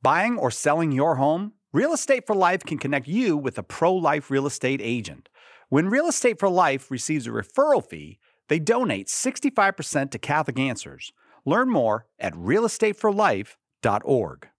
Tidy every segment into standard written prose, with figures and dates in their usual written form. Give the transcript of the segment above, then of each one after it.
Buying or selling your home? Real Estate for Life can connect you with a pro-life real estate agent. When Real Estate for Life receives a referral fee, they donate 65% to Catholic Answers. Learn more at realestateforlife.org.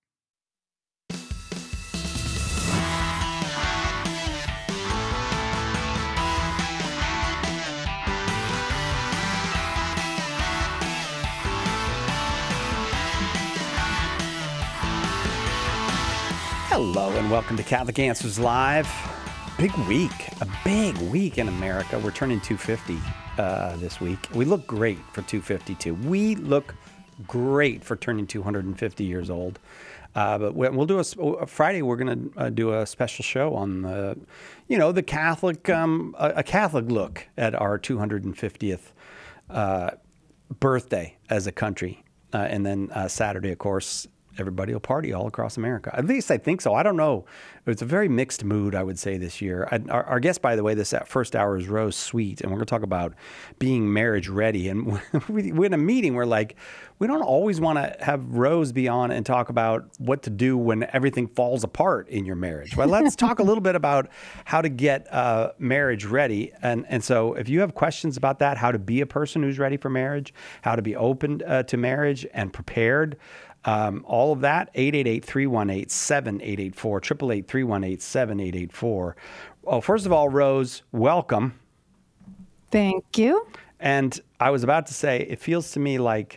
Hello and welcome to Catholic Answers Live. A big week in America. We're turning 250 this week. We look great for 252. We look great for turning 250 years old. But we'll do a Friday. We're going to do a special show on the Catholic, a Catholic look at our 250th birthday as a country. And then Saturday, of course, everybody will party all across America. At least I think so. I don't know. It's a very mixed mood, I would say, this year. Our guest, by the way, this first hour is Rose Sweet, and we're going to talk about being marriage ready. And we're in a meeting where, like, we don't always want to have Rose be on and talk about what to do when everything falls apart in your marriage. But let's talk a little bit about how to get marriage ready. And so if you have questions about that, how to be a person who's ready for marriage, how to be open to marriage and prepared, all of that, 888-318-7884, 888-318-7884. Oh, first of all, Rose, welcome. Thank you. And I was about to say, it feels to me like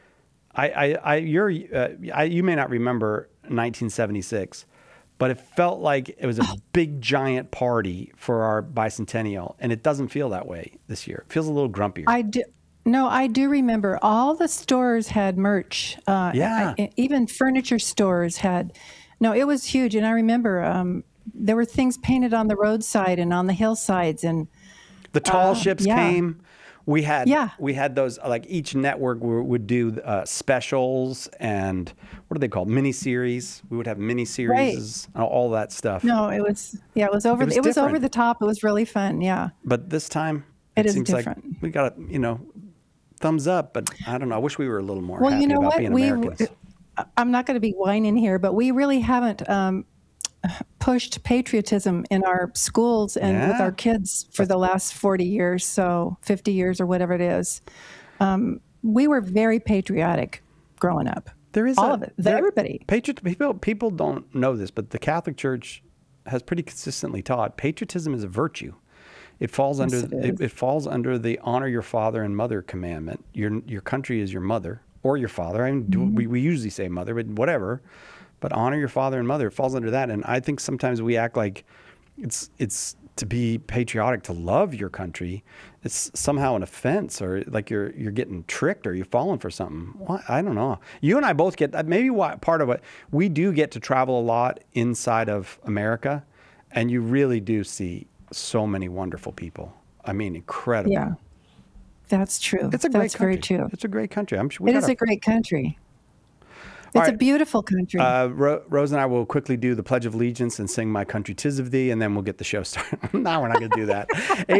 you may not remember 1976, but it felt like it was a big giant party for our bicentennial, and it doesn't feel that way this year. It feels a little grumpier. I do remember all the stores had merch. Even furniture stores had. No, it was huge. And I remember there were things painted on the roadside and on the hillsides. And the tall ships came. We had those, like each network would do specials and what are they called? Miniseries. We would have miniseries, right. All that stuff. No, it was over the top. It was really fun. Yeah. But this time it seems different. Like we got thumbs up, but I don't know. I wish we were a little more happy about being Americans. I'm not going to be whining here, but we really haven't pushed patriotism in our schools and with our kids for the last 40 years, so 50 years or whatever it is. We were very patriotic growing up. There is all of it. Everybody. People don't know this, but the Catholic Church has pretty consistently taught patriotism is a virtue. It falls under the honor your father and mother commandment. Your country is your mother or your father. I mean, we usually say mother, but whatever. But honor your father and mother. It falls under that. And I think sometimes we act like it's to be patriotic, to love your country. It's somehow an offense, or like you're getting tricked, or you're falling for something. Well, I don't know. You and I both get that. Maybe part of it, we do get to travel a lot inside of America, and you really do see so many wonderful people. I mean, incredible. Yeah, that's true. It's a great country. Very true. It's a great country. I'm sure it is a great country. It's a beautiful country. Rose and I will quickly do the Pledge of Allegiance and sing My Country 'Tis of Thee, and then we'll get the show started. No, we're not going to do that.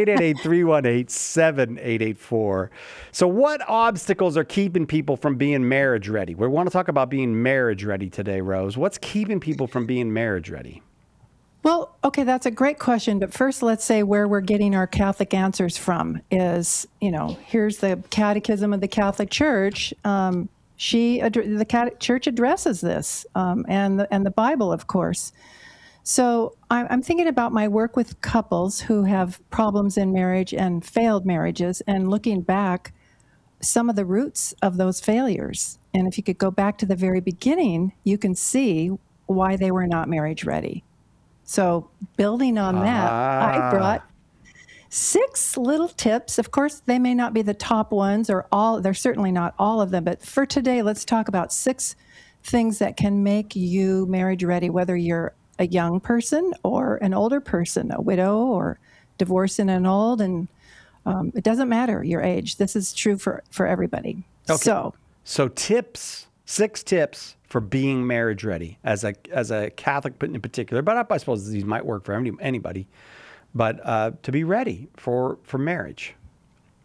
888-318-7884. So what obstacles are keeping people from being marriage ready? We want to talk about being marriage ready today, Rose. What's keeping people from being marriage ready? Well, okay, that's a great question. But first, let's say where we're getting our Catholic answers from is, here's the Catechism of the Catholic Church. The Church addresses this, and the Bible, of course. So I'm thinking about my work with couples who have problems in marriage and failed marriages, and looking back some of the roots of those failures. And if you could go back to the very beginning, you can see why they were not marriage ready. So building on that, I brought 6 little tips. Of course, they may not be the top ones or all. They're certainly not all of them. But for today, let's talk about 6 things that can make you marriage ready, whether you're a young person or an older person, a widow or divorcing an old. And it doesn't matter your age. This is true for everybody. Okay. So tips, 6 tips for being marriage ready as a Catholic in particular, but I suppose these might work for anybody, but to be ready for marriage.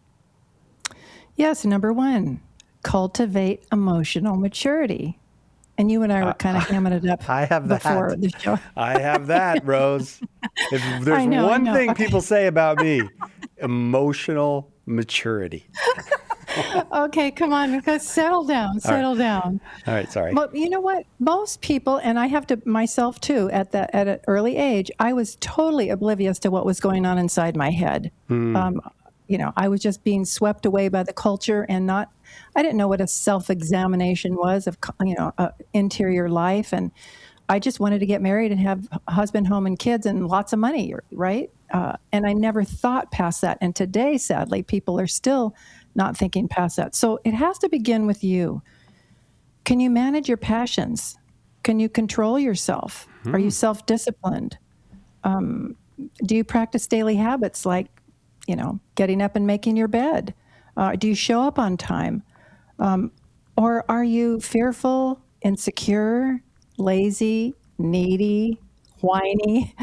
Yes, number 1, cultivate emotional maturity. And you and I were kind of hamming it up I have before that. the show. I have that, Rose. If there's I know. one thing Okay. people say about me, emotional maturity. Okay, come on, because settle down, settle down. All right, sorry. Well, you know what? Most people, and I have to myself too, at an early age, I was totally oblivious to what was going on inside my head. I was just being swept away by the culture and I didn't know what a self-examination was of, interior life. And I just wanted to get married and have a husband, home, and kids and lots of money, right? And I never thought past that. And today, sadly, people are still not thinking past that. So it has to begin with you. Can you manage your passions? Can you control yourself? Are you self-disciplined? Do you practice daily habits like, getting up and making your bed? Do you show up on time? Or are you fearful, insecure, lazy, needy, whiny?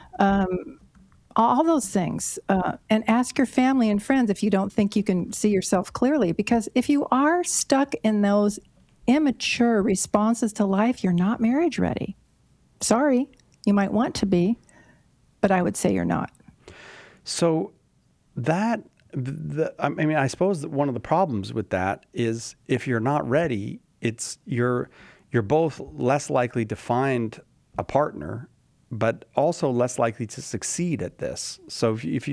All those things. And ask your family and friends if you don't think you can see yourself clearly. Because if you are stuck in those immature responses to life, you're not marriage ready. Sorry, you might want to be, but I would say you're not. So I suppose that one of the problems with that is if you're not ready, you're both less likely to find a partner, but also less likely to succeed at this. So if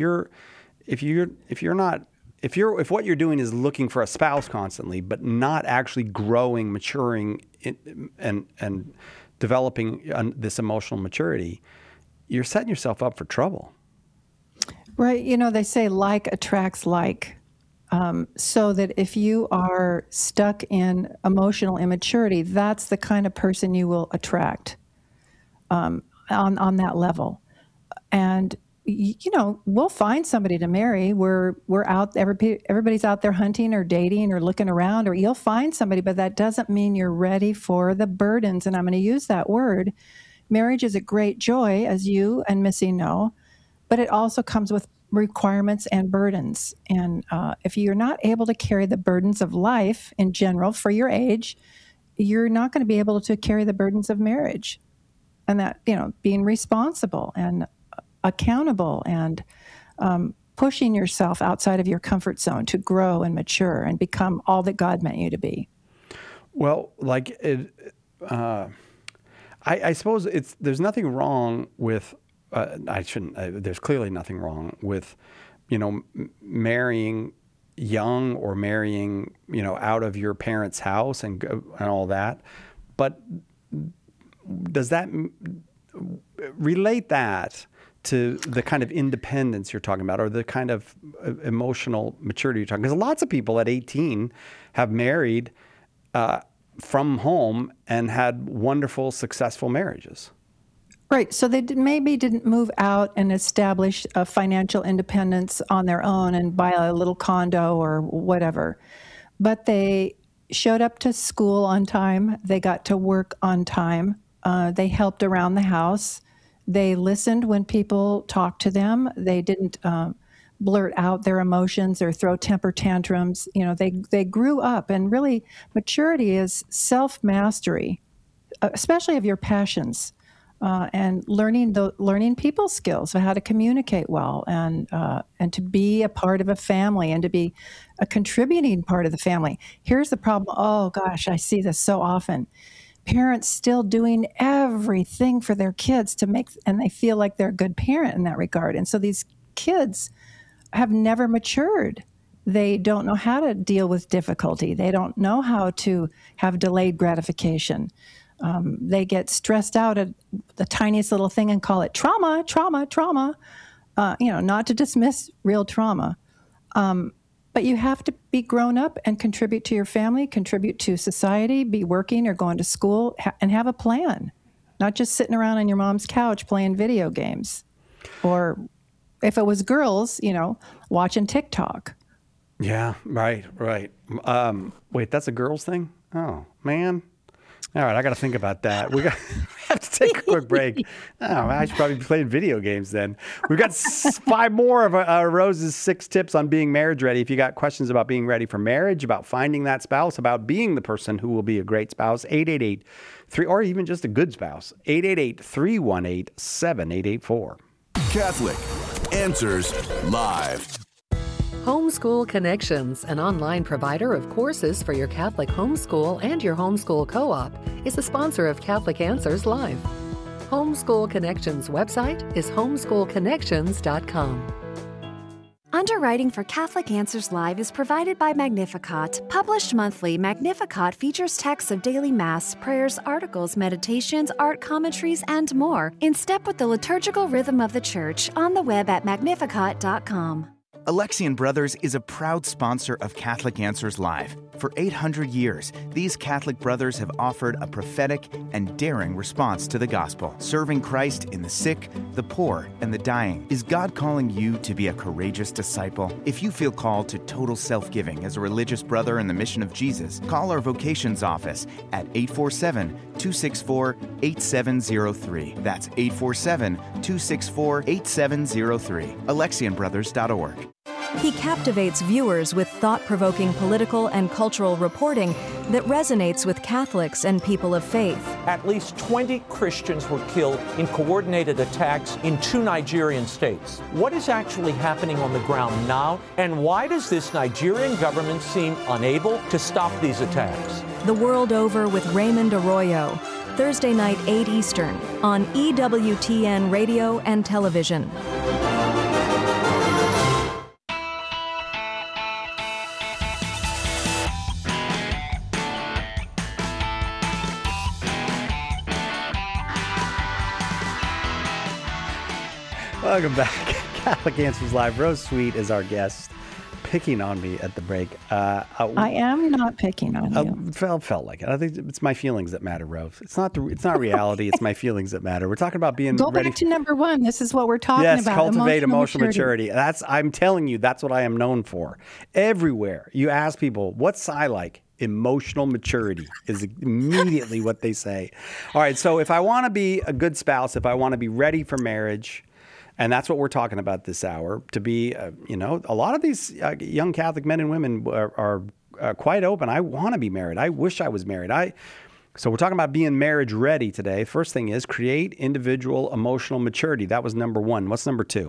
what you're doing is looking for a spouse constantly, but not actually growing, maturing, and developing this emotional maturity, you're setting yourself up for trouble. Right. They say like attracts like. So that if you are stuck in emotional immaturity, that's the kind of person you will attract on that level. And we'll find somebody to marry. We're out. Everybody's out there hunting or dating or looking around, or you'll find somebody, but that doesn't mean you're ready for the burdens. And I'm going to use that word. Marriage is a great joy, as you and Missy know, but it also comes with requirements and burdens. And if you're not able to carry the burdens of life in general for your age, you're not going to be able to carry the burdens of marriage. And that, being responsible and accountable and pushing yourself outside of your comfort zone to grow and mature and become all that God meant you to be. Well, I suppose there's nothing wrong with, there's clearly nothing wrong with, marrying young or marrying, out of your parents' house and all that. But does that relate that to the kind of independence you're talking about, or the kind of emotional maturity you're talking? Because lots of people at 18 have married from home and had wonderful, successful marriages. Right. So they maybe didn't move out and establish a financial independence on their own and buy a little condo or whatever. But they showed up to school on time. They got to work on time. They helped around the house. They listened when people talked to them. They didn't blurt out their emotions or throw temper tantrums. They grew up, and really maturity is self-mastery, especially of your passions. And learning people skills, how to communicate well, and to be a part of a family and to be a contributing part of the family. Here's the problem. Oh gosh, I see this so often. Parents still doing everything for their kids and they feel like they're a good parent in that regard. And so these kids have never matured. They don't know how to deal with difficulty. They don't know how to have delayed gratification. They get stressed out at the tiniest little thing and call it trauma, not to dismiss real trauma. But you have to be grown up and contribute to your family, contribute to society, be working or going to school, and have a plan, not just sitting around on your mom's couch playing video games. Or if it was girls, watching TikTok. Yeah, right. Wait, that's a girl's thing? Oh, man. All right, I got to think about that. have to take a quick break. Oh, I should probably be playing video games then. We've got 5 more of Rose's 6 tips on being marriage ready. If you got questions about being ready for marriage, about finding that spouse, about being the person who will be a great spouse, 888-3, or even just a good spouse, 888-318-7884. Catholic Answers Live. Homeschool Connections, an online provider of courses for your Catholic homeschool and your homeschool co-op, is a sponsor of Catholic Answers Live. Homeschool Connections website is homeschoolconnections.com. Underwriting for Catholic Answers Live is provided by Magnificat. Published monthly, Magnificat features texts of daily Mass, prayers, articles, meditations, art commentaries, and more, in step with the liturgical rhythm of the Church, on the web at magnificat.com. Alexian Brothers is a proud sponsor of Catholic Answers Live. For 800 years, these Catholic brothers have offered a prophetic and daring response to the gospel, serving Christ in the sick, the poor, and the dying. Is God calling you to be a courageous disciple? If you feel called to total self-giving as a religious brother in the mission of Jesus, call our vocations office at 847-264-8703. That's 847-264-8703. AlexianBrothers.org. He captivates viewers with thought-provoking political and cultural reporting that resonates with Catholics and people of faith. At least 20 Christians were killed in coordinated attacks in 2 Nigerian states. What is actually happening on the ground now, and why does this Nigerian government seem unable to stop these attacks? The World Over with Raymond Arroyo, Thursday night, 8 Eastern, on EWTN Radio and Television. Welcome back. Catholic Answers Live. Rose Sweet is our guest, picking on me at the break. I am not picking on you. Felt like it. I think it's my feelings that matter, Rose. It's not reality. It's my feelings that matter. We're talking about being Go ready. back to number 1. This is what we're talking yes, about. cultivate emotional maturity. I'm telling you, that's what I am known for. Everywhere you ask people, what's I like? Emotional maturity is immediately what they say. All right. So if I want to be a good spouse, if I want to be ready for marriage, and that's what we're talking about this hour, to be, a lot of these young Catholic men and women are quite open. I want to be married. I wish I was married. So we're talking about being marriage ready today. First thing is create individual emotional maturity. That was number 1. What's number 2?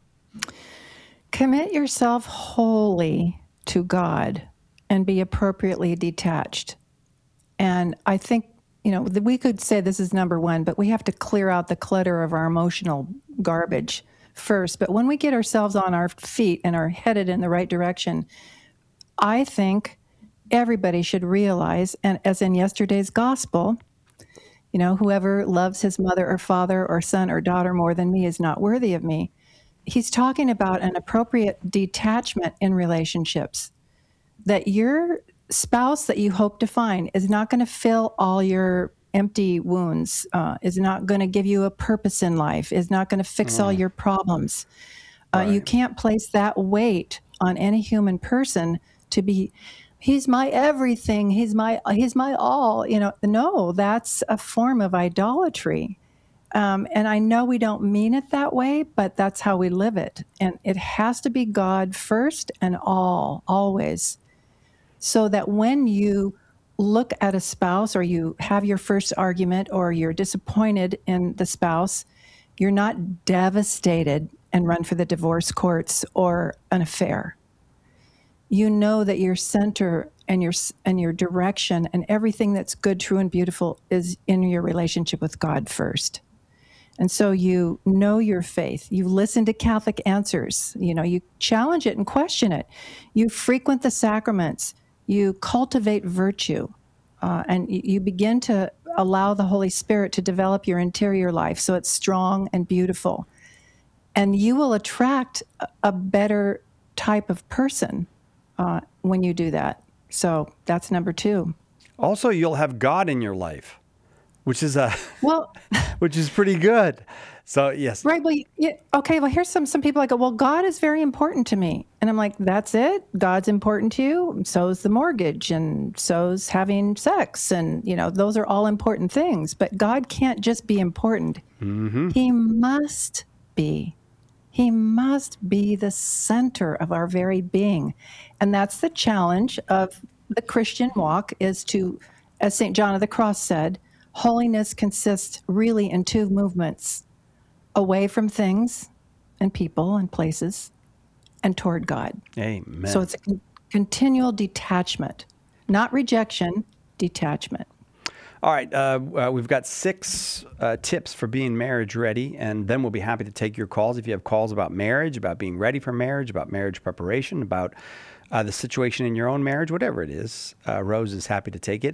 Commit yourself wholly to God and be appropriately detached. And I think, we could say this is number 1, but we have to clear out the clutter of our emotional garbage first. But when we get ourselves on our feet and are headed in the right direction, I think everybody should realize, and as in yesterday's gospel, whoever loves his mother or father or son or daughter more than me is not worthy of me. He's talking about an appropriate detachment in relationships, that your spouse that you hope to find is not going to fill all your empty wounds, is not going to give you a purpose in life, is not going to fix all your problems. Right. You can't place that weight on any human person to be, he's my everything, he's my all. No, that's a form of idolatry. And I know we don't mean it that way, but that's how we live it. And it has to be God first and always. So that when you look at a spouse or you have your first argument or you're disappointed in the spouse, you're not devastated and run for the divorce courts or an affair. You know that your center and your direction and everything that's good, true, and beautiful is in your relationship with God first. And so you know your faith. You listen to Catholic Answers. You challenge it and question it. You frequent the sacraments. You cultivate virtue. And you begin to allow the Holy Spirit to develop your interior life so it's strong and beautiful. And you will attract a better type of person when you do that. So that's number 2. Also, you'll have God in your life. which is Well, which is pretty good. So yes, right. Well, yeah, okay. Well, here's some people like, well, God is very important to me. And I'm like, that's it? God's important to you? So's the mortgage, and so's having sex. And, those are all important things. But God can't just be important. Mm-hmm. He must be. He must be the center of our very being. And that's the challenge of the Christian walk, is to, as St. John of the Cross said, holiness consists really in two movements: away from things and people and places, and toward God. Amen. So it's a continual detachment, not rejection, detachment. All right, we've got 6 tips for being marriage ready, and then we'll be happy to take your calls. If you have calls about marriage, about being ready for marriage, about marriage preparation, about the situation in your own marriage, whatever it is, Rose is happy to take it.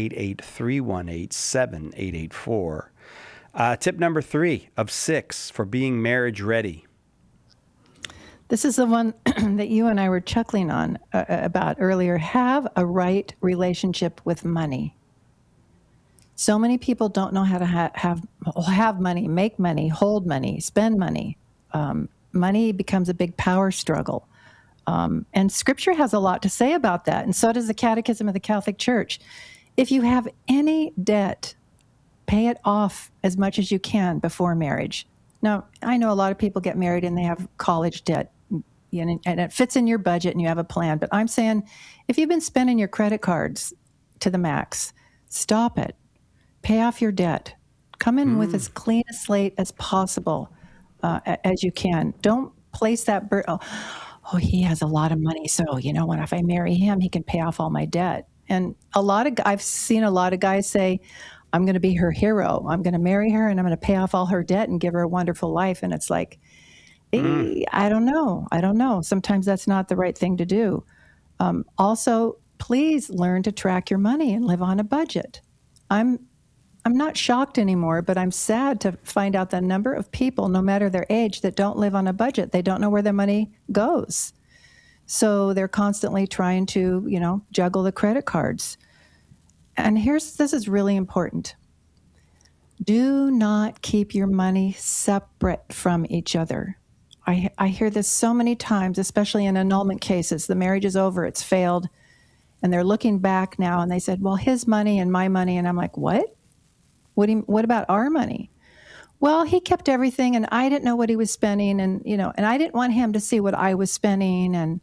888-318-7884. Tip number 3 of 6 for being marriage ready. This is the one that you and I were chuckling on about earlier. Have a right relationship with money. So many people don't know how to have money, make money, hold money, spend money. Money becomes a big power struggle. And Scripture has a lot to say about that, and so does the Catechism of the Catholic Church. If you have any debt, pay it off as much as you can before marriage. Now, I know a lot of people get married and they have college debt, and it fits in your budget and you have a plan. But I'm saying, if you've been spending your credit cards to the max, stop it. Pay off your debt. Come in with as clean a slate as possible, as you can. Don't place that burden. Oh, he has a lot of money, so what? If I marry him, he can pay off all my debt. And I've seen a lot of guys say, I'm going to be her hero. I'm going to marry her, and I'm going to pay off all her debt and give her a wonderful life. And it's like, I don't know. Sometimes that's not the right thing to do. Also, please learn to track your money and live on a budget. I'm not shocked anymore, but I'm sad to find out the number of people, no matter their age, that don't live on a budget. They don't know where their money goes. So they're constantly trying to, juggle the credit cards. And this is really important. Do not keep your money separate from each other. I hear this so many times, especially in annulment cases. The marriage is over, it's failed, and they're looking back now, and they said, well, his money and my money. And I'm like, what? What about our money? Well, he kept everything, and I didn't know what he was spending, and I didn't want him to see what I was spending, and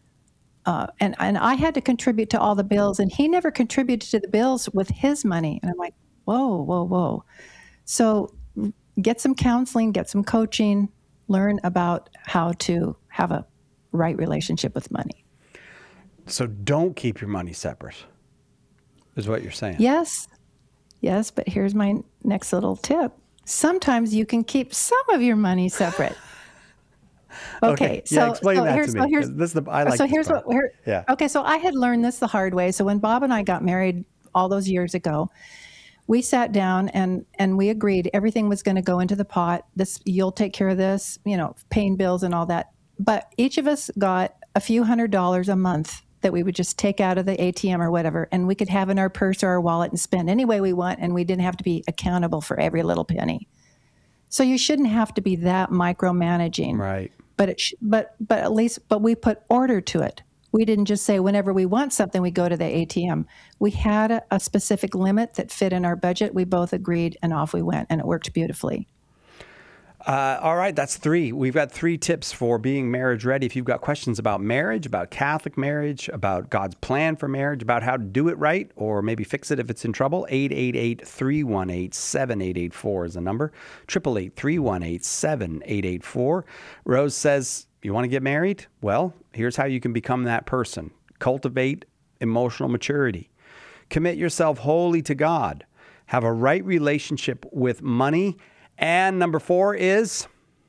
I had to contribute to all the bills, and he never contributed to the bills with his money. And I'm like, whoa. So get some counseling, get some coaching, learn about how to have a right relationship with money. So don't keep your money separate, is what you're saying. Yes, but here's my next little tip. Sometimes you can keep some of your money separate. Okay, so explain that here's, to me. Okay, so I had learned this the hard way. So when Bob and I got married all those years ago, we sat down and we agreed everything was going to go into the pot. You'll take care of this, paying bills and all that. But each of us got a few $100s a month that we would just take out of the ATM or whatever, and we could have in our purse or our wallet and spend any way we want, and we didn't have to be accountable for every little penny. So you shouldn't have to be that micromanaging. Right. But we put order to it. We didn't just say whenever we want something, we go to the ATM. We had a specific limit that fit in our budget. We both agreed, and off we went, and it worked beautifully. All right, that's 3. We've got 3 tips for being marriage ready. If you've got questions about marriage, about Catholic marriage, about God's plan for marriage, about how to do it right, or maybe fix it if it's in trouble, 888-318-7884 is the number. 888-318-7884. Rose says, you want to get married? Well, here's how you can become that person. Cultivate emotional maturity. Commit yourself wholly to God. Have a right relationship with money. And number 4 is?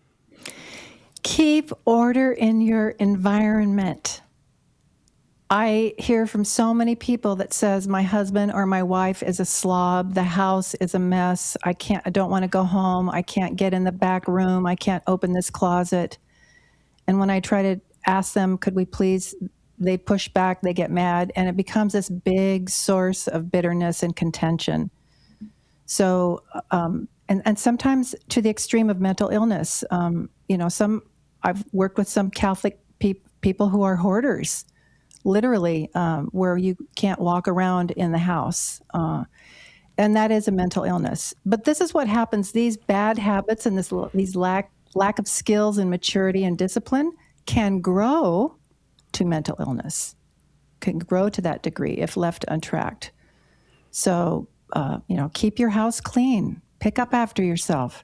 Keep order in your environment. I hear from so many people that says my husband or my wife is a slob. The house is a mess. I don't want to go home. I can't get in the back room. I can't open this closet. And when I try to ask them, could we please, they push back, they get mad, and it becomes this big source of bitterness and contention. So, and sometimes to the extreme of mental illness. I've worked with some Catholic people who are hoarders, literally, where you can't walk around in the house. And that is a mental illness. But this is what happens. These bad habits and these lack of skills and maturity and discipline can grow to mental illness, can grow to that degree if left untracked. So, keep your house clean, pick up after yourself.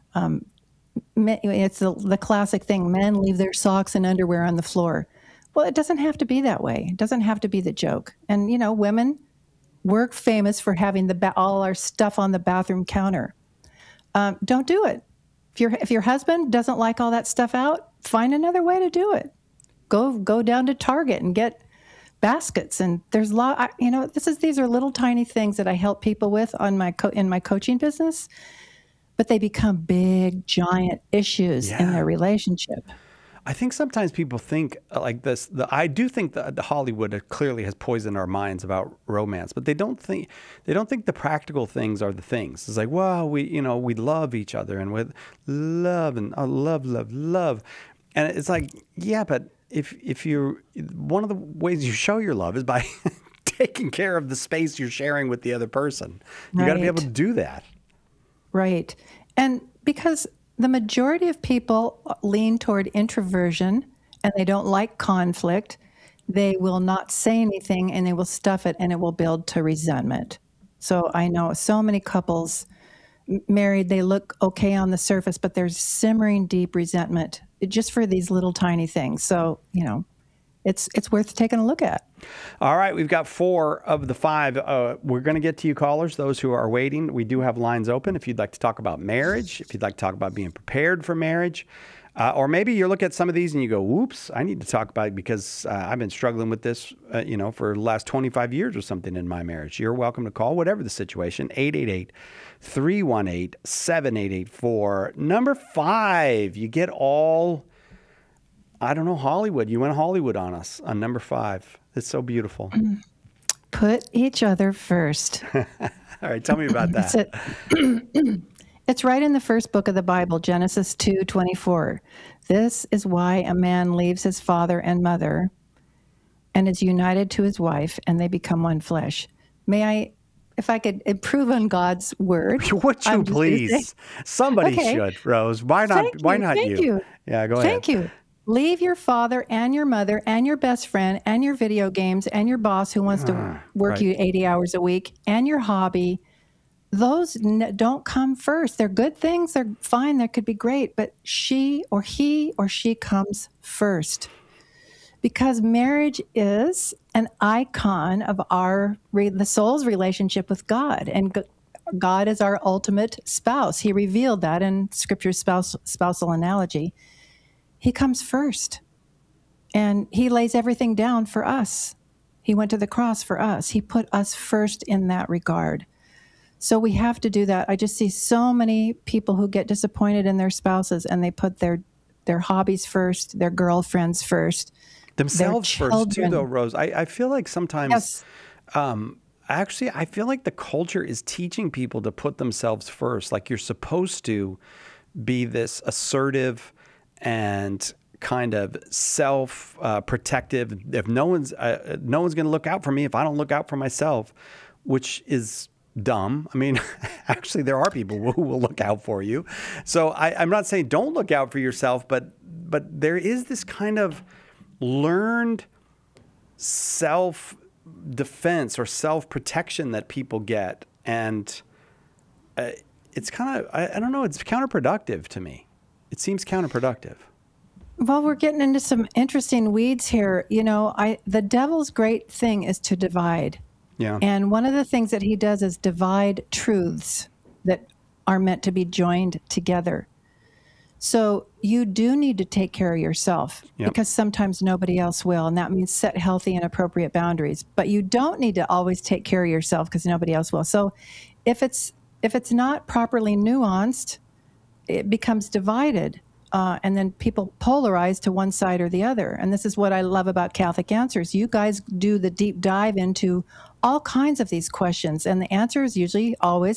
It's the classic thing, men leave their socks and underwear on the floor. Well, it doesn't have to be that way. It doesn't have to be the joke. And, women, we're famous for having all our stuff on the bathroom counter. Don't do it. If your husband doesn't like all that stuff out, find another way to do it. Go down to Target and get baskets. And there's these are little tiny things that I help people with in my coaching business, but they become big, giant issues in their relationship. I think sometimes people think like this. I do think that Hollywood clearly has poisoned our minds about romance, but they don't think the practical things are the things. It's like, well, we love each other and with love and love, and it's like, yeah, but if you're, one of the ways you show your love is by taking care of the space you're sharing with the other person. You got to be able to do that. Right, and because the majority of people lean toward introversion and they don't like conflict, they will not say anything and they will stuff it and it will build to resentment. So I know so many couples married, they look okay on the surface, but there's simmering deep resentment just for these little tiny things. So, it's worth taking a look at. All right, we've got 4 of the 5. We're going to get to you callers, those who are waiting. We do have lines open if you'd like to talk about marriage, if you'd like to talk about being prepared for marriage, or maybe you look at some of these and you go, "Whoops, I need to talk about it because I've been struggling with this, for the last 25 years or something in my marriage." You're welcome to call, whatever the situation. 888-318-7884. Number 5, you get all. I don't know, Hollywood. You went Hollywood on us on number 5. It's so beautiful. Put each other first. All right, tell me about that. It's right in the first book of the Bible, Genesis 2:24. This is why a man leaves his father and mother and is united to his wife, and they become one flesh. If I could improve on God's word. Would you please? Somebody should, Rose. Why not? Thank you. Yeah, go ahead. Thank you. Leave your father and your mother and your best friend and your video games and your boss who wants to work you 80 hours a week and your hobby. Those don't come first. They're good things. They're fine. They could be great. But he or she comes first. Because marriage is an icon of the soul's relationship with God. And God is our ultimate spouse. He revealed that in Scripture's spousal analogy. He comes first, and he lays everything down for us. He went to the cross for us. He put us first in that regard. So we have to do that. I just see so many people who get disappointed in their spouses, and they put their hobbies first, their girlfriends first, themselves first too, though, Rose. I feel like sometimes, actually, I feel like the culture is teaching people to put themselves first. Like you're supposed to be this assertive and kind of self-protective. If no one's going to look out for me if I don't look out for myself, which is dumb. I mean, actually, there are people who will look out for you. So I'm not saying don't look out for yourself, but there is this kind of learned self-defense or self-protection that people get, and it's kind of I don't know. It's counterproductive to me. It seems counterproductive. Well, we're getting into some interesting weeds here. The devil's great thing is to divide. Yeah. And one of the things that he does is divide truths that are meant to be joined together. So you do need to take care of yourself because sometimes nobody else will. And that means set healthy and appropriate boundaries. But you don't need to always take care of yourself because nobody else will. So if it's not properly nuanced, it becomes divided, and then people polarize to one side or the other. And this is what I love about Catholic Answers. You guys do the deep dive into all kinds of these questions, and the answer is usually always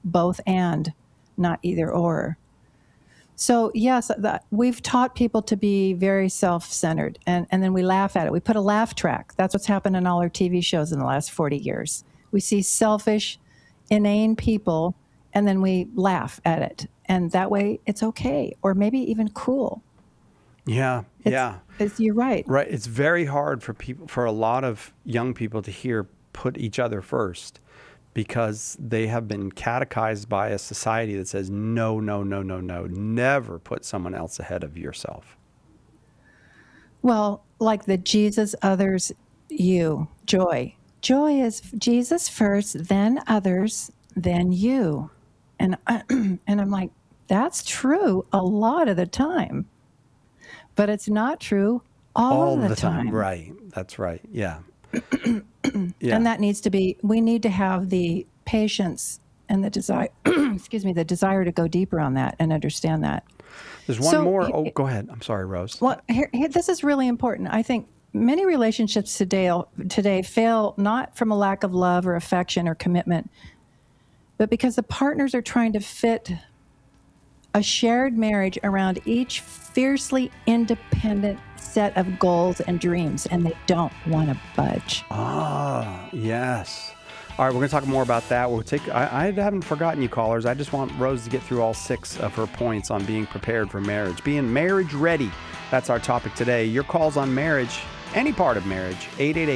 both and, not either or. So yes, we've taught people to be very self-centered, and then we laugh at it. We put a laugh track. That's what's happened in all our TV shows in the last 40 years. We see selfish, inane people, and then we laugh at it. And that way it's okay, or maybe even cool. Yeah, You're right. Right. It's very hard for a lot of young people to hear put each other first, because they have been catechized by a society that says, no, never put someone else ahead of yourself. Well, like the Jesus, others, you, joy. Joy is Jesus first, then others, then you. And I'm like, that's true a lot of the time, but it's not true all the time. Right. That's right. Yeah. Yeah. And that needs to be, we need to have the patience and the desire, the desire to go deeper on that and understand that. There's one more. Oh, go ahead. I'm sorry, Rose. Well, here, this is really important. I think many relationships today fail not from a lack of love or affection or commitment, but because the partners are trying to fit a shared marriage around each fiercely independent set of goals and dreams, and they don't want to budge. Ah, yes. All right, we're going to talk more about that. I haven't forgotten you, callers. I just want Rose to get through all 6 of her points on being prepared for marriage, being marriage ready. That's our topic today. Your calls on marriage, any part of marriage,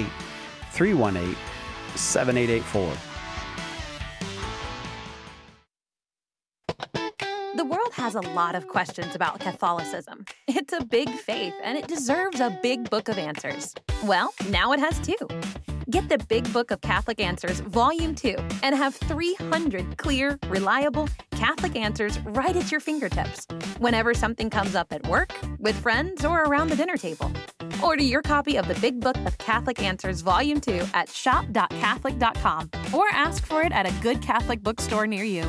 888-318-7884. The world has a lot of questions about Catholicism. It's a big faith, and it deserves a big book of answers. Well, now it has 2. Get the Big Book of Catholic Answers, Volume 2, and have 300 clear, reliable Catholic answers right at your fingertips whenever something comes up at work, with friends, or around the dinner table. Order your copy of the Big Book of Catholic Answers, Volume 2 at shop.catholic.com or ask for it at a good Catholic bookstore near you.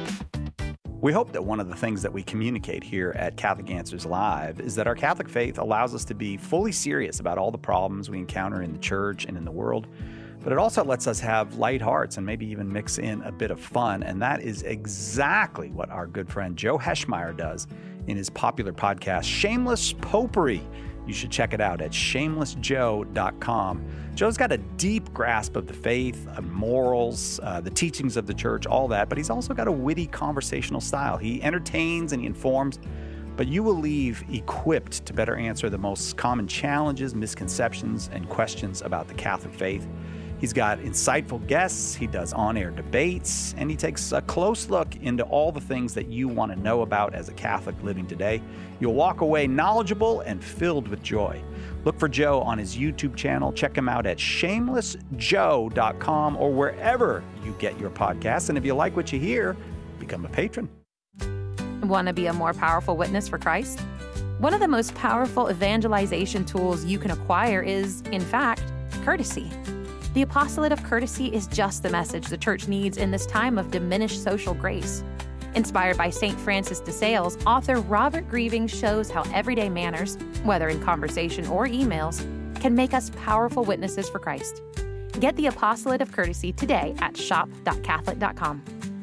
We hope that one of the things that we communicate here at Catholic Answers Live is that our Catholic faith allows us to be fully serious about all the problems we encounter in the church and in the world, but it also lets us have light hearts and maybe even mix in a bit of fun, and that is exactly what our good friend Joe Heschmeyer does in his popular podcast, Shameless Popery. You should check it out at shamelessjoe.com. Joe's got a deep grasp of the faith, morals, the teachings of the church, all that, but he's also got a witty conversational style. He entertains and he informs, but you will leave equipped to better answer the most common challenges, misconceptions, and questions about the Catholic faith. He's got insightful guests, he does on-air debates, and he takes a close look into all the things that you want to know about as a Catholic living today. You'll walk away knowledgeable and filled with joy. Look for Joe on his YouTube channel. Check him out at shamelessjoe.com or wherever you get your podcasts. And if you like what you hear, become a patron. Want to be a more powerful witness for Christ? One of the most powerful evangelization tools you can acquire is, in fact, courtesy. The apostolate of courtesy is just the message the church needs in this time of diminished social grace. Inspired by St. Francis de Sales, author Robert Grieving shows how everyday manners, whether in conversation or emails, can make us powerful witnesses for Christ. Get the apostolate of courtesy today at shop.catholic.com.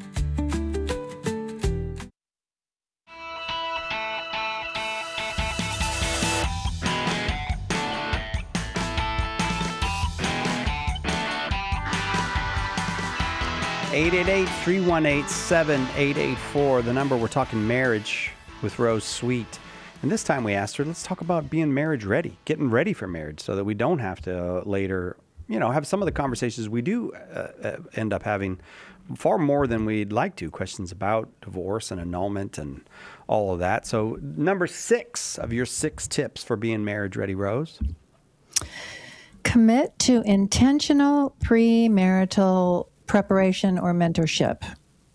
(888) 318-7884, the number. We're talking marriage with Rose Sweet. And this time we asked her, let's talk about being marriage ready, getting ready for marriage so that we don't have to later, have some of the conversations we do end up having far more than we'd like to. Questions about divorce and annulment and all of that. So number 6 of your 6 tips for being marriage ready, Rose. Commit to intentional premarital preparation or mentorship.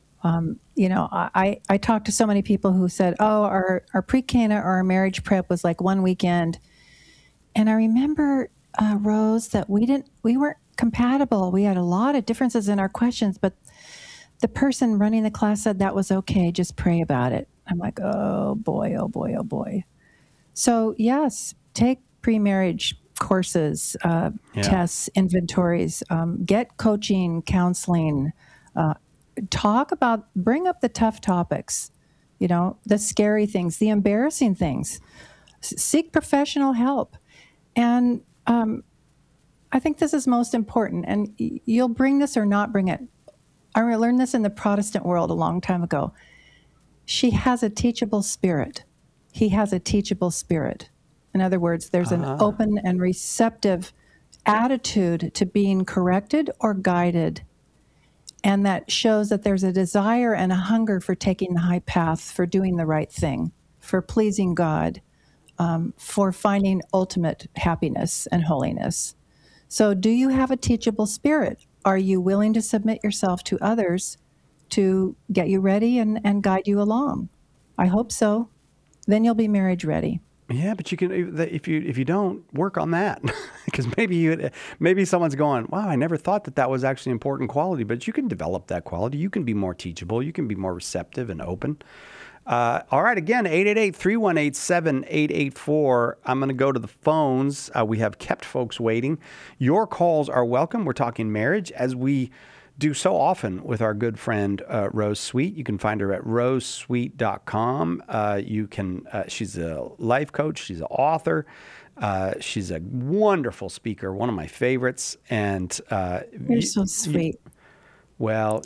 I talked to so many people who said, our pre-Cana or our marriage prep was like one weekend. And I remember, Rose, that we weren't compatible. We had a lot of differences in our questions, but the person running the class said that was okay. Just pray about it. I'm like, oh boy, oh boy, oh boy. So yes, take pre-marriage courses, tests, inventories, get coaching, counseling, bring up the tough topics, the scary things, the embarrassing things. Seek professional help. And I think this is most important. And you'll bring this or not bring it. I learned this in the Protestant world a long time ago. She has a teachable spirit. He has a teachable spirit. In other words, there's an open and receptive attitude to being corrected or guided. And that shows that there's a desire and a hunger for taking the high path, for doing the right thing, for pleasing God, for finding ultimate happiness and holiness. So do you have a teachable spirit? Are you willing to submit yourself to others to get you ready and guide you along? I hope so. Then you'll be marriage ready. Yeah, but you can, if you don't work on that, because maybe someone's going, wow, I never thought that was actually an important quality, but you can develop that quality. You can be more teachable. You can be more receptive and open. All right, again, 888-318-7884. I'm going to go to the phones. We have kept folks waiting. Your calls are welcome. We're talking marriage, as we do so often with our good friend Rose Sweet. You can find her at rosesweet.com. She's a life coach. She's an author. She's a wonderful speaker, one of my favorites. And you're so sweet. Well,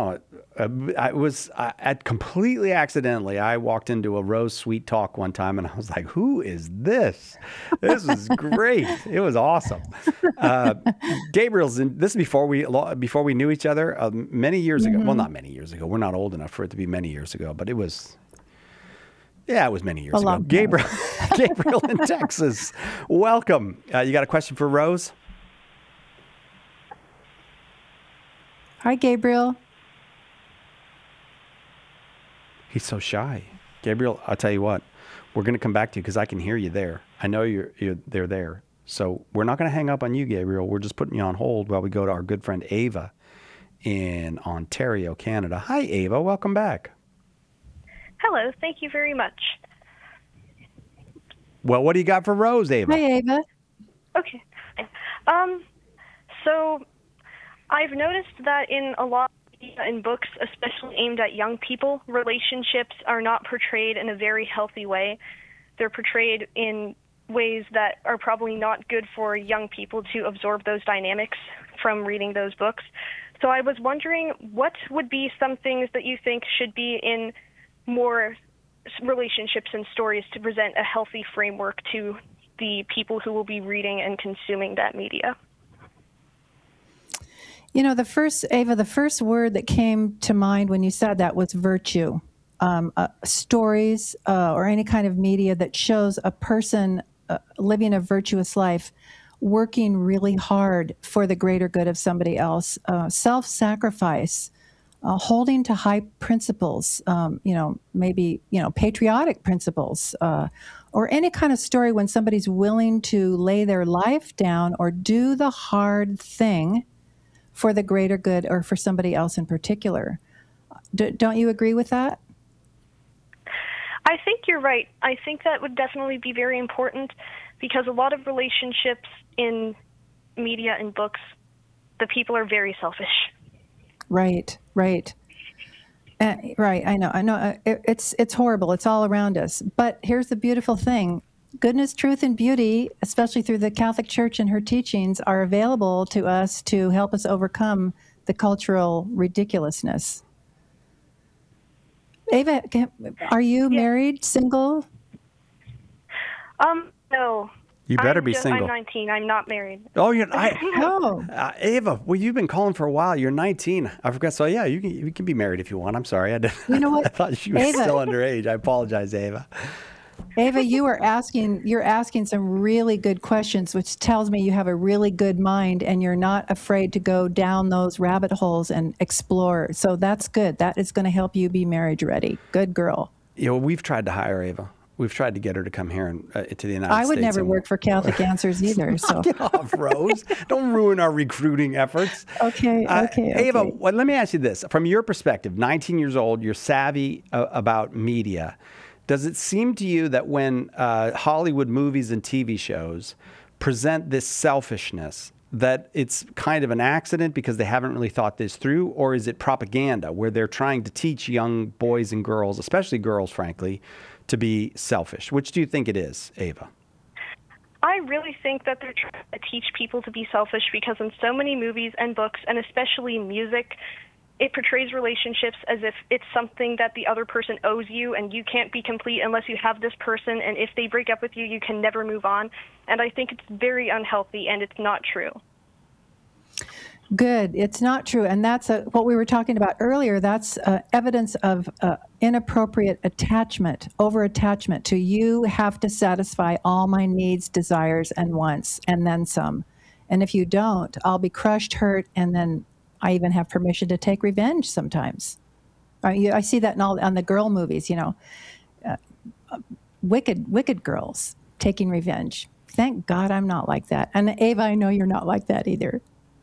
completely accidentally, I walked into a Rose Sweet talk one time, and I was like, who is this? This is great. It was awesome. Gabriel's this is before we knew each other many years ago. Well, not many years ago. We're not old enough for it to be many years ago, but it was many years ago. Gabriel in Texas. Welcome. You got a question for Rose? Hi, Gabriel. He's so shy. Gabriel, I'll tell you what, we're going to come back to you because I can hear you there. I know they're there. So we're not going to hang up on you, Gabriel. We're just putting you on hold while we go to our good friend Ava in Ontario, Canada. Hi, Ava. Welcome back. Hello. Thank you very much. Well, what do you got for Rose, Ava? Hi, Ava. Okay. So I've noticed that in a lot of media and books, especially aimed at young people, relationships are not portrayed in a very healthy way. They're portrayed in ways that are probably not good for young people to absorb those dynamics from reading those books. So I was wondering, what would be some things that you think should be in more relationships and stories to present a healthy framework to the people who will be reading and consuming that media? The first word that came to mind when you said that was virtue. Stories or any kind of media that shows a person living a virtuous life, working really hard for the greater good of somebody else, self-sacrifice, holding to high principles, maybe patriotic principles, or any kind of story when somebody's willing to lay their life down or do the hard thing for the greater good or for somebody else in particular. Don't you agree with that? I think you're right. I think that would definitely be very important because a lot of relationships in media and books, the people are very selfish. Right. Right. I know. It's horrible. It's all around us. But here's the beautiful thing. Goodness, truth, and beauty, especially through the Catholic Church and her teachings, are available to us to help us overcome the cultural ridiculousness. Ava, are you married, single? No. You better be single. I'm 19. I'm not married. Oh, Ava, well, you've been calling for a while. You're 19. I forgot. So yeah, you can be married if you want. I'm sorry. You know what? I thought she was still underage. I apologize, Ava. Ava, you're asking some really good questions, which tells me you have a really good mind and you're not afraid to go down those rabbit holes and explore. So that's good. That is going to help you be marriage ready. Good girl. We've tried to hire Ava. We've tried to get her to come here to the United States. I would never work for Catholic Answers either. So get off, Rose. Don't ruin our recruiting efforts. Okay. Ava, let me ask you this. From your perspective, 19 years old, you're savvy about media. Does it seem to you that when Hollywood movies and TV shows present this selfishness, that it's kind of an accident because they haven't really thought this through? Or is it propaganda where they're trying to teach young boys and girls, especially girls, frankly, to be selfish? Which do you think it is, Ava? I really think that they're trying to teach people to be selfish because in so many movies and books, and especially music, it portrays relationships as if it's something that the other person owes you and you can't be complete unless you have this person, and if they break up with you, you can never move on. And I think it's very unhealthy, and it's not true. Good. It's not true. And that's what we were talking about earlier. That's evidence of inappropriate attachment, over-attachment to you have to satisfy all my needs, desires, and wants, and then some. And if you don't, I'll be crushed, hurt, and then I even have permission to take revenge sometimes. I see that in on the girl movies, wicked girls taking revenge. Thank God I'm not like that. And Ava, I know you're not like that either.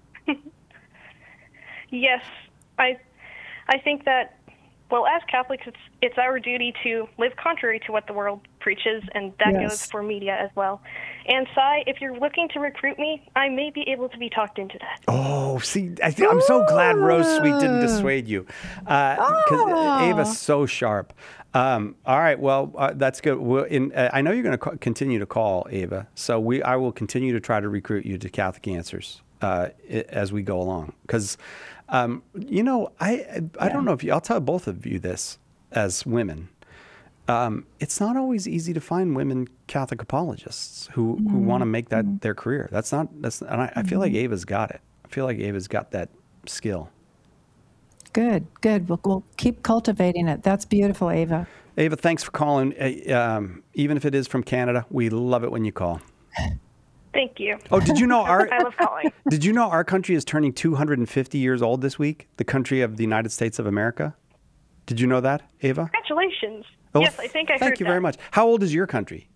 Yes, I think that, well, as Catholics, it's our duty to live contrary to what the world preaches, and that goes for media as well. And Cy, if you're looking to recruit me, I may be able to be talked into that. Oh, see, I'm so glad Rose Sweet didn't dissuade you, because Ava's so sharp. All right, well, that's good. I know you're going to continue to call, Ava, so I will continue to try to recruit you to Catholic Answers as we go along, because I don't know if I'll tell both of you this as women. It's not always easy to find women Catholic apologists who want to make that their career. And I feel like Ava's got it. I feel like Ava's got that skill. Good. We'll keep cultivating it. That's beautiful, Ava. Ava, thanks for calling. Even if it is from Canada, we love it when you call. Thank you. Oh, did you know I love calling. Did you know our country is turning 250 years old this week? The country of the United States of America. Did you know that, Ava? Congratulations. Oh, yes, I think I heard that. Thank you very much. How old is your country?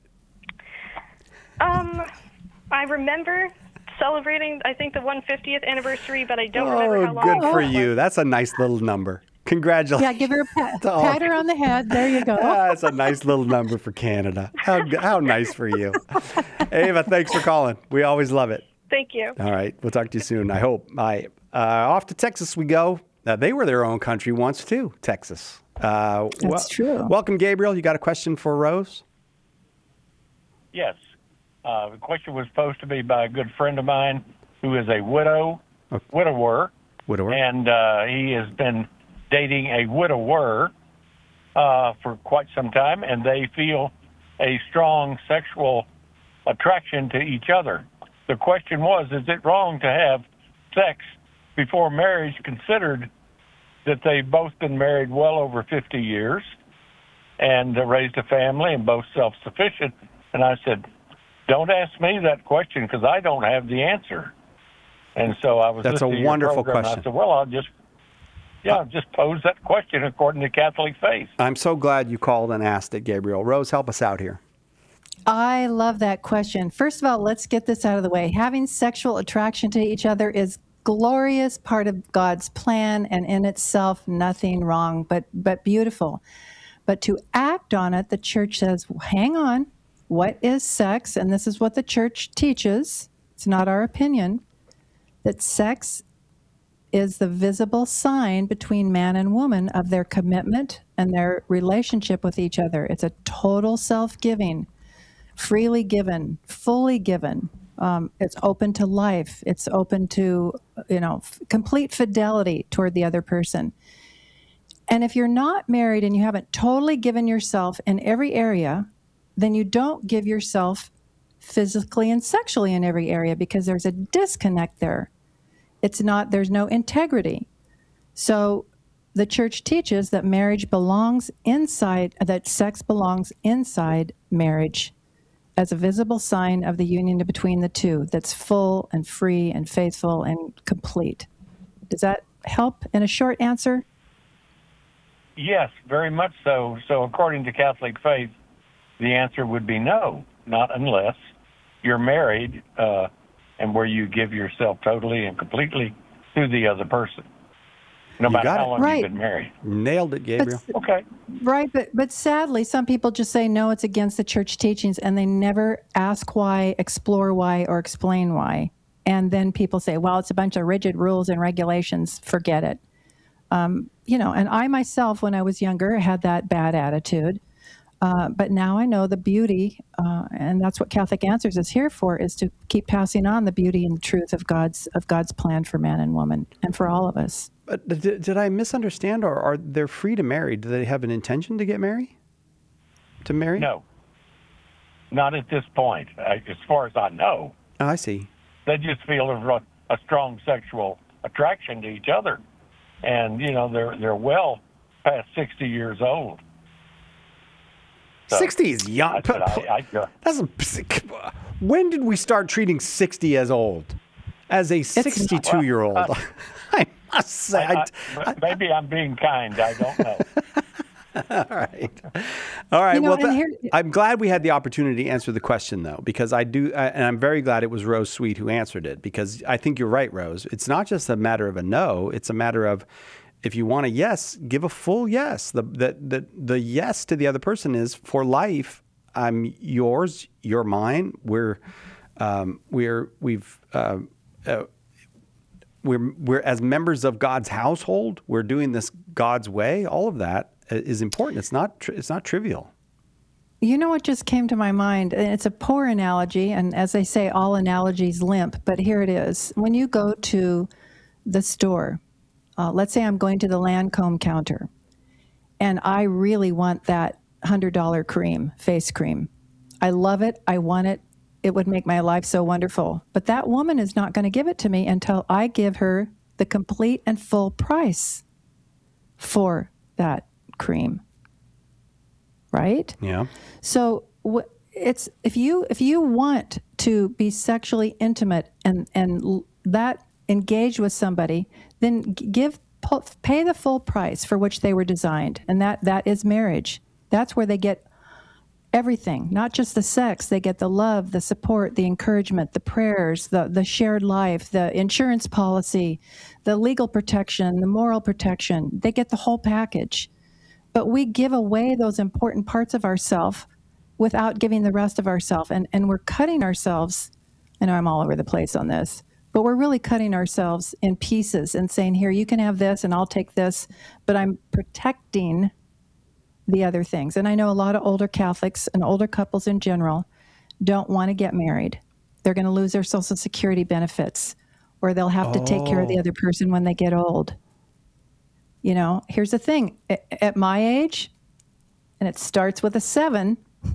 I remember celebrating, I think, the 150th anniversary, but I don't remember how long. Oh, good for you. That's a nice little number. Congratulations. Yeah, give her a pat her on the head. There you go. That's a nice little number for Canada. How nice for you. Ava, thanks for calling. We always love it. Thank you. All right. We'll talk to you soon, I hope. Off to Texas we go. They were their own country once, too, Texas. That's true. Welcome, Gabriel. You got a question for Rose? Yes. The question was posed to me by a good friend of mine who is a widower. And he has been dating a widower for quite some time, and they feel a strong sexual attraction to each other. The question was, is it wrong to have sex before marriage, considered that they've both been married well over 50 years and raised a family and both self-sufficient? And I said, don't ask me that question because I don't have the answer. And so I was That's a listening to wonderful your program, question. I said, well, I'll just pose that question according to Catholic faith. I'm so glad you called and asked it, Gabriel. Rose, help us out here. I love that question. First of all, let's get this out of the way. Having sexual attraction to each other is glorious part of God's plan, and in itself nothing wrong, but beautiful. But to act on it, the church says, hang on, what is sex? And this is what the church teaches. It's not our opinion. That sex is the visible sign between man and woman of their commitment and their relationship with each other. It's a total self-giving, freely given, fully given. It's open to life. It's open to, complete fidelity toward the other person. And if you're not married and you haven't totally given yourself in every area, then you don't give yourself physically and sexually in every area because there's a disconnect there. There's no integrity. So the church teaches that marriage belongs inside, that sex belongs inside marriage as a visible sign of the union between the two that's full and free and faithful and complete. Does that help in a short answer? Yes, very much so. So according to Catholic faith, the answer would be no, not unless you're married and where you give yourself totally and completely to the other person, no matter how long you've been married. Nailed it, Gabriel. Okay. Right, but sadly, some people just say, no, it's against the church teachings, and they never ask why, explore why, or explain why. And then people say, well, it's a bunch of rigid rules and regulations. Forget it. And I myself, when I was younger, had that bad attitude. But now I know the beauty, and that's what Catholic Answers is here for, is to keep passing on the beauty and the truth of God's plan for man and woman and for all of us. But did I misunderstand, or are they free to marry? Do they have an intention to get married? To marry? No. Not at this point, as far as I know. Oh, I see. They just feel a strong sexual attraction to each other. And, they're well past 60 years old. So, 60 is young. When did we start treating 60 as old? As a 62-year-old? I must say. Maybe I'm being kind. I don't know. All right. Well, I'm glad we had the opportunity to answer the question, though, because and I'm very glad it was Rose Sweet who answered it, because I think you're right, Rose. It's not just a matter of a no. It's a matter of, if you want a yes, give a full yes. The yes to the other person is for life. I'm yours. You're mine. We're as members of God's household. We're doing this God's way. All of that is important. It's not trivial. You know what just came to my mind? And it's a poor analogy, and as they say, all analogies limp. But here it is. When you go to the store. Let's say I'm going to the Lancome counter, and I really want that $100 face cream. I love it. I want it. It would make my life so wonderful. But that woman is not going to give it to me until I give her the complete and full price for that cream. Right? Yeah. So it's if you want to be sexually intimate and that engage with somebody, then pay the full price for which they were designed. And that is marriage. That's where they get everything, not just the sex. They get the love, the support, the encouragement, the prayers, the shared life, the insurance policy, the legal protection, the moral protection. They get the whole package. But we give away those important parts of ourselves without giving the rest of ourselves. And we're cutting ourselves. I know I'm all over the place on this. But we're really cutting ourselves in pieces and saying, here, you can have this and I'll take this, but I'm protecting the other things. And I know a lot of older Catholics and older couples in general don't want to get married. They're going to lose their Social Security benefits, or they'll have to take care of the other person when they get old. Here's the thing. At my age, and it starts with a 7,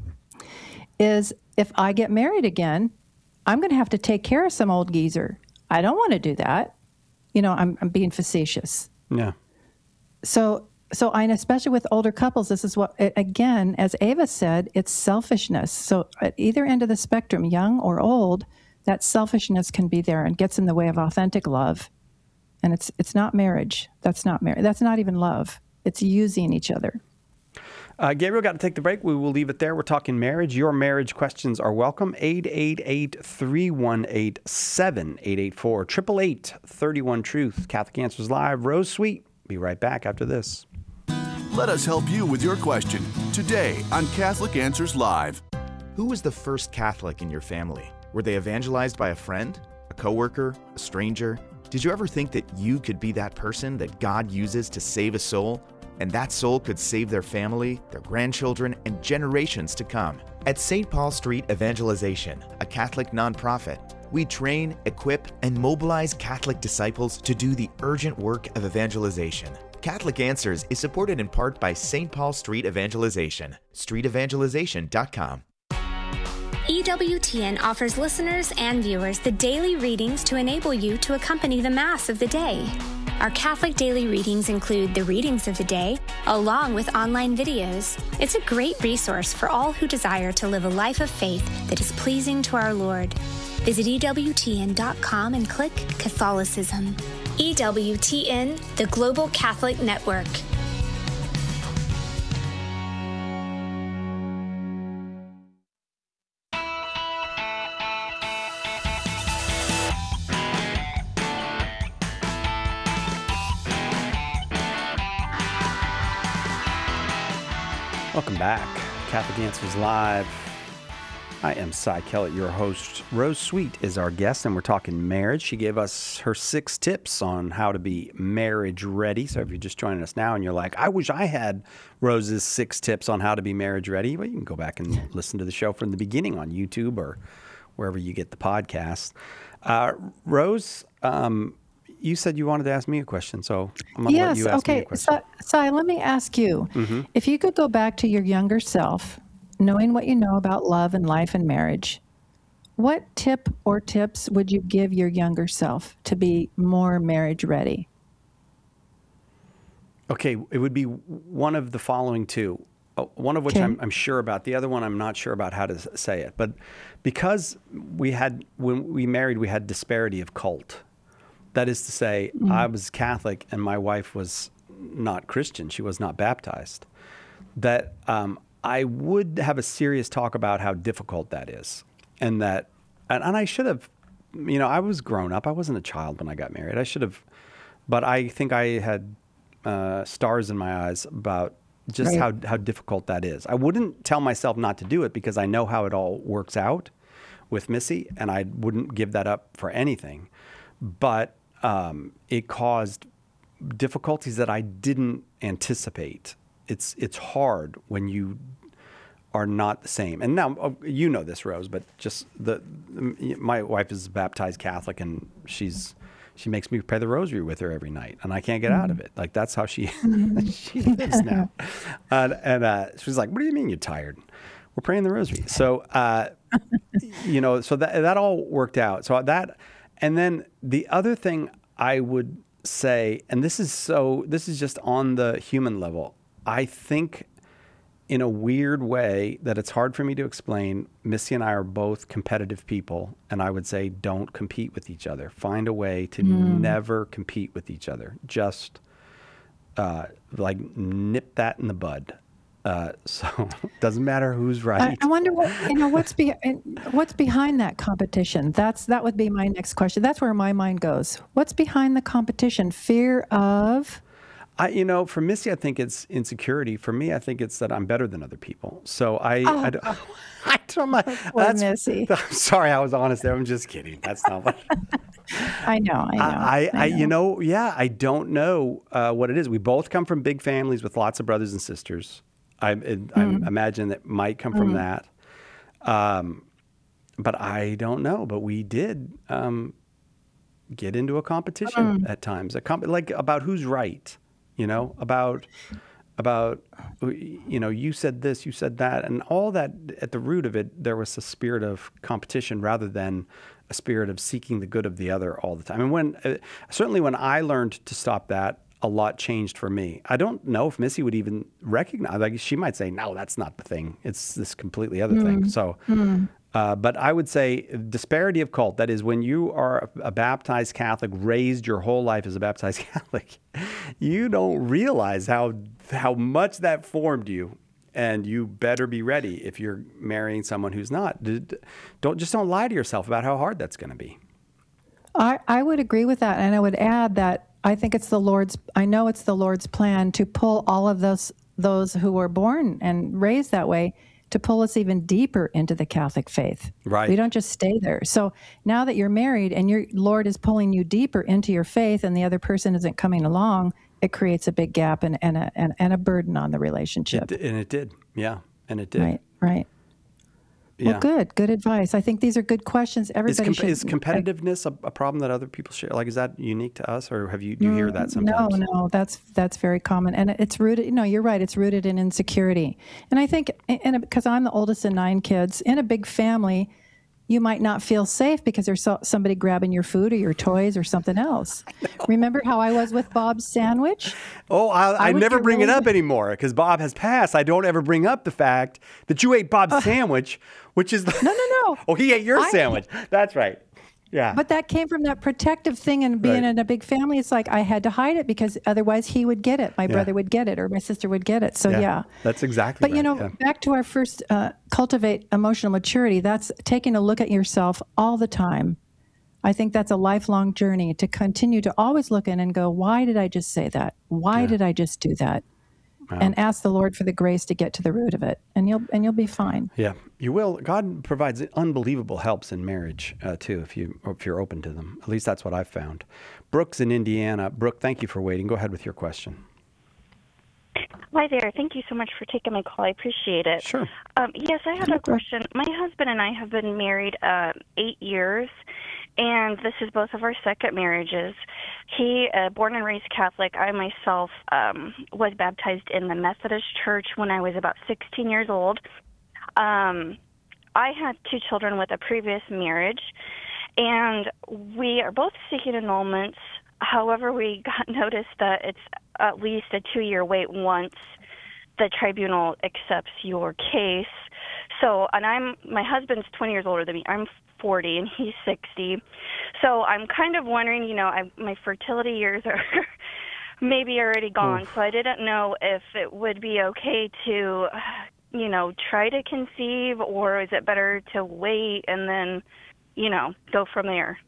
is if I get married again, I'm going to have to take care of some old geezer. I don't want to do that. I'm being facetious. Yeah. So and especially with older couples, this is what, again, as Ava said, it's selfishness. So at either end of the spectrum, young or old, that selfishness can be there and gets in the way of authentic love. And it's not marriage. That's not marriage. That's not even love. It's using each other. Gabriel, got to take the break. We will leave it there. We're talking marriage. Your marriage questions are welcome. 888-318-7884. 888-31-TRUTH. Catholic Answers Live. Rose Sweet. Be right back after this. Let us help you with your question today on Catholic Answers Live. Who was the first Catholic in your family? Were they evangelized by a friend, a coworker, a stranger? Did you ever think that you could be that person that God uses to save a soul? And that soul could save their family, their grandchildren, and generations to come. At St. Paul Street Evangelization, a Catholic nonprofit, we train, equip, and mobilize Catholic disciples to do the urgent work of evangelization. Catholic Answers is supported in part by St. Paul Street Evangelization, streetevangelization.com. EWTN offers listeners and viewers the daily readings to enable you to accompany the Mass of the day. Our Catholic daily readings include the readings of the day, along with online videos. It's a great resource for all who desire to live a life of faith that is pleasing to our Lord. Visit EWTN.com and click Catholicism. EWTN, the Global Catholic Network. Welcome back. Catholic Answers Live. I am Cy Kellett, your host. Rose Sweet is our guest, and we're talking marriage. She gave us her 6 tips on how to be marriage ready. So if you're just joining us now and you're like, I wish I had Rose's 6 tips on how to be marriage ready, well, you can go back and listen to the show from the beginning on YouTube or wherever you get the podcast. Rose, you said you wanted to ask me a question, so I'm going to let you ask me a question. Cy, let me ask you, if you could go back to your younger self, knowing what you know about love and life and marriage, what tip or tips would you give your younger self to be more marriage ready? Okay, it would be one of the following 2. One of which I'm sure about. The other one I'm not sure about how to say it. But because when we married, we had disparity of cult. That is to say, I was Catholic and my wife was not Christian. She was not baptized. That I would have a serious talk about how difficult that is. And I should have, I was grown up. I wasn't a child when I got married. I should have, but I think I had stars in my eyes about just how difficult that is. I wouldn't tell myself not to do it because I know how it all works out with Missy, and I wouldn't give that up for anything. But it caused difficulties that I didn't anticipate. It's hard when you are not the same. And now you know this, Rose, but just my wife is a baptized Catholic, and she makes me pray the rosary with her every night, and I can't get out of it. Like, that's how she lives now. And she's like, "What do you mean you're tired? We're praying the rosary." So, so that all worked out. So that, and then the other thing I would say, and this is just on the human level, I think in a weird way that it's hard for me to explain, Missy and I are both competitive people, and I would say don't compete with each other. Find a way to never compete with each other. Just nip that in the bud. So it doesn't matter who's right. I wonder what's behind that competition. That would be my next question. That's where my mind goes. What's behind the competition? Fear of? For Missy, I think it's insecurity. For me, I think it's that I'm better than other people. So I don't mind. Missy. I'm sorry, I was honest there. I'm just kidding. That's not what. I know. I don't know what it is. We both come from big families with lots of brothers and sisters. I imagine that might come from that. But I don't know. But we did get into a competition at times, about who's right. About you said this, you said that, and all that. At the root of it, there was a spirit of competition rather than a spirit of seeking the good of the other all the time. And certainly when I learned to stop that, a lot changed for me. I don't know if Missy would even recognize. Like, she might say, "No, that's not the thing. It's this completely other thing." So. But I would say disparity of cult, that is when you are a baptized Catholic, raised your whole life as a baptized Catholic, you don't realize how much that formed you, and you better be ready if you're marrying someone who's not. Don't lie to yourself about how hard that's going to be. I would agree with that, and I would add that I think it's the Lord's plan to pull all of those who were born and raised that way, to pull us even deeper into the Catholic faith. Right. We don't just stay there. So now that you're married and your Lord is pulling you deeper into your faith and the other person isn't coming along, it creates a big gap and a burden on the relationship. It did. Yeah. And it did. Right. Yeah. Well, good advice. I think these are good questions. Everybody is competitiveness a problem that other people share? Like, is that unique to us, or do you hear that sometimes? No, that's very common, and it's rooted. No, you're right. It's rooted in insecurity, and I think, because I'm the oldest of 9 kids in a big family, you might not feel safe because there's somebody grabbing your food or your toys or something else. Remember how I was with Bob's sandwich? Oh, I never bring it up anymore because Bob has passed. I don't ever bring up the fact that you ate Bob's sandwich, which is No. Oh, he ate your sandwich. That's right. Yeah. But that came from that protective thing and being in a big family. It's like I had to hide it because otherwise he would get it. My brother would get it or my sister would get it. So yeah. That's exactly right. But back to our first, cultivate emotional maturity. That's taking a look at yourself all the time. I think that's a lifelong journey to continue to always look in and go, why did I just say that? Why did I just do that? and ask the Lord for the grace to get to the root of it, and you'll be fine. Yeah, you will. God provides unbelievable helps in marriage too, if you're open to them. At least that's what I've found. Brooke's in Indiana. Brooke, thank you for waiting. Go ahead with your question. Hi there. Thank you so much for taking my call. I appreciate it. Sure. Yes, I had a question. My husband and I have been married 8 years, and this is both of our second marriages. He, born and raised Catholic. I myself was baptized in the Methodist Church when I was about 16 years old. I had 2 children with a previous marriage, and we are both seeking annulments. However, we got notice that it's at least a 2-year wait once the tribunal accepts your case. So, and my husband's 20 years older than me. I'm 40 and he's 60. So I'm kind of wondering, my fertility years are maybe already gone. So I didn't know if it would be okay to, try to conceive, or is it better to wait and then, go from there?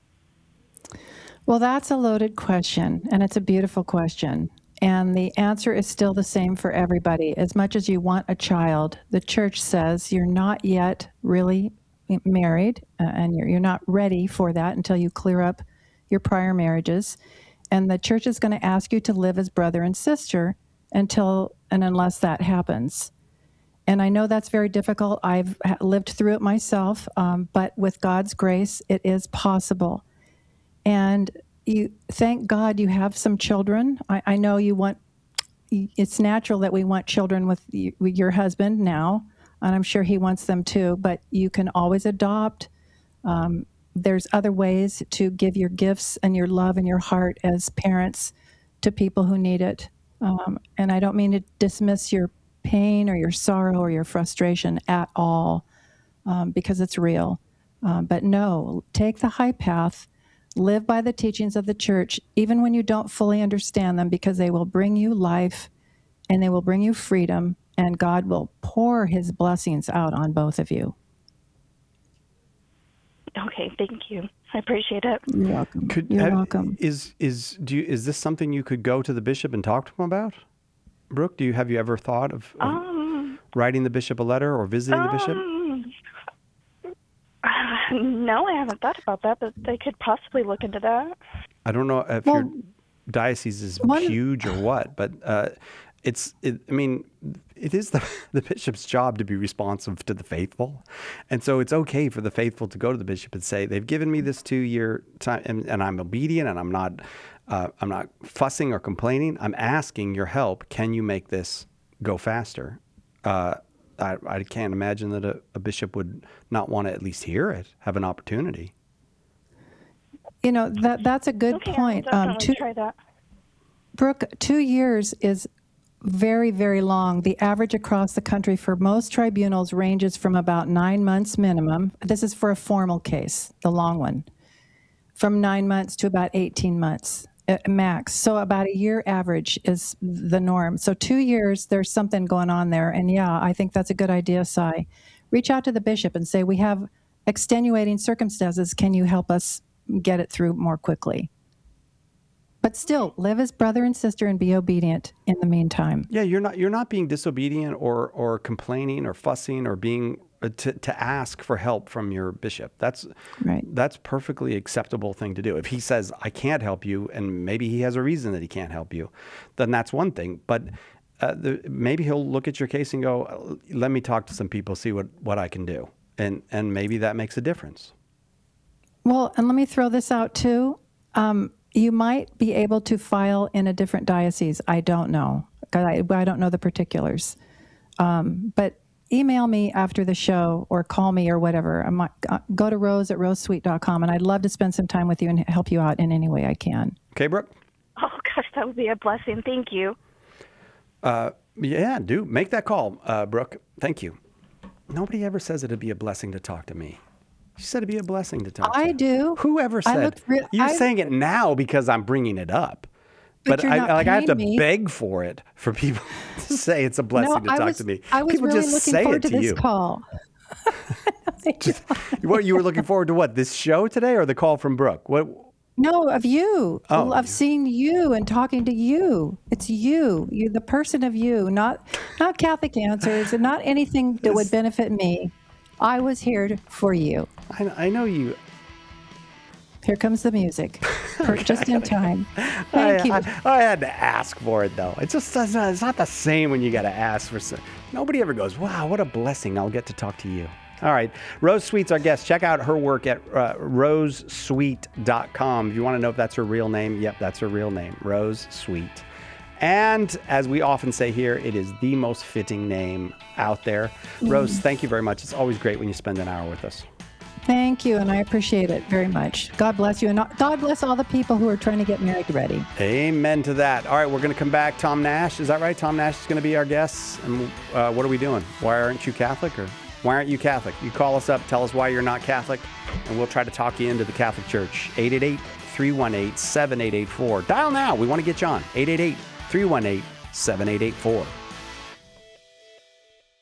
Well, that's a loaded question, and it's a beautiful question. And the answer is still the same for everybody. As much as you want a child, the church says you're not yet really married, and you're not ready for that until you clear up your prior marriages. And the church is going to ask you to live as brother and sister until and unless that happens. And I know that's very difficult. I've lived through it myself, but with God's grace, it is possible. And thank God you have some children. I know it's natural that we want children with your husband now, and I'm sure he wants them too, but you can always adopt. There's other ways to give your gifts and your love and your heart as parents to people who need it. And I don't mean to dismiss your pain or your sorrow or your frustration at all, because it's real. But no, take the high path. Live by the teachings of the church, even when you don't fully understand them, because they will bring you life and they will bring you freedom, and God will pour his blessings out on both of you. Okay, thank you. I appreciate it. You're welcome. You're welcome. Is this something you could go to the bishop and talk to him about? Brooke, have you ever thought of writing the bishop a letter or visiting the bishop? No, I haven't thought about that, but they could possibly look into that. I don't know if your diocese is huge or what, but it is the bishop's job to be responsive to the faithful. And so it's okay for the faithful to go to the bishop and say, they've given me this 2-year time and I'm obedient, and I'm not fussing or complaining. I'm asking your help. Can you make this go faster? I can't imagine that a bishop would not want to at least hear it, have an opportunity. That's a good point. I'll definitely try that. Brooke, 2 years is very, very long. The average across the country for most tribunals ranges from about 9 months minimum. This is for a formal case, the long one, from 9 months to about 18 months. Max. So about a year average is the norm. So 2 years, there's something going on there. And yeah, I think that's a good idea, Cy. Reach out to the bishop and say, we have extenuating circumstances. Can you help us get it through more quickly? But still, live as brother and sister and be obedient in the meantime. Yeah, you're not being disobedient or complaining or fussing or being to ask for help from your bishop. That's right. That's perfectly acceptable thing to do. If he says, I can't help you, and maybe he has a reason that he can't help you, then that's one thing. But maybe he'll look at your case and go, let me talk to some people, see what I can do. And maybe that makes a difference. Well, and let me throw this out too. You might be able to file in a different diocese. I don't know. I don't know the particulars. But email me after the show or call me or whatever. Go to rose@rosesweet.com, and I'd love to spend some time with you and help you out in any way I can. Okay, Brooke? Oh, gosh, that would be a blessing. Thank you. Yeah, do. Make that call, Brooke. Thank you. Nobody ever says it'd be a blessing to talk to me. You said it'd be a blessing to talk to you. I do. Whoever said? You're saying it now because I'm bringing it up. But I have to beg for it for people to say it's a blessing to talk to me. I was people really just looking say forward it to this you. call. What, you were looking forward to what? This show today or the call from Brooke? What? No, of you. Oh. Of seeing you and talking to you. It's you, the person of you, not Catholic Answers and not anything that would benefit me. I was here for you. I know you. Here comes the music, just in time. Thank you. I had to ask for it, though. It's not the same when you got to ask for some. Nobody ever goes, wow, what a blessing. I'll get to talk to you. All right. Rose Sweet's our guest. Check out her work at rosesweet.com. If you want to know if that's her real name, yep, that's her real name, Rose Sweet. And as we often say here, it is the most fitting name out there. Rose, thank you very much. It's always great when you spend an hour with us. Thank you, and I appreciate it very much. God bless you, and God bless all the people who are trying to get married ready. Amen to that. All right, we're going to come back. Tom Nash, is that right? Tom Nash is going to be our guest. And what are we doing? Why aren't you Catholic? Or why aren't you Catholic? You call us up, tell us why you're not Catholic, and we'll try to talk you into the Catholic Church. 888-318-7884. Dial now. We want to get you on. 888-318-7884.